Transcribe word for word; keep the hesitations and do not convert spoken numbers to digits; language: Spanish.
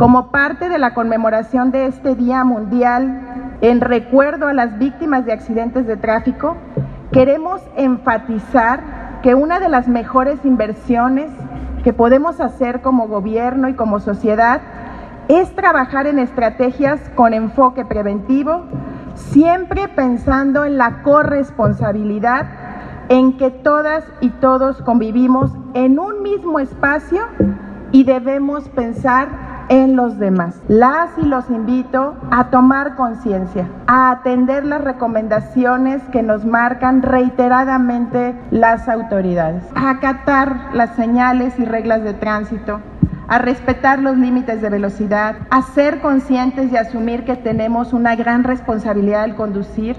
Como parte de la conmemoración de este Día Mundial en recuerdo a las víctimas de accidentes de tráfico, queremos enfatizar que una de las mejores inversiones que podemos hacer como gobierno y como sociedad es trabajar en estrategias con enfoque preventivo, siempre pensando en la corresponsabilidad, en que todas y todos convivimos en un mismo espacio y debemos pensar en los demás. Las y los invito a tomar conciencia, a atender las recomendaciones que nos marcan reiteradamente las autoridades, a acatar las señales y reglas de tránsito, a respetar los límites de velocidad, a ser conscientes y asumir que tenemos una gran responsabilidad al conducir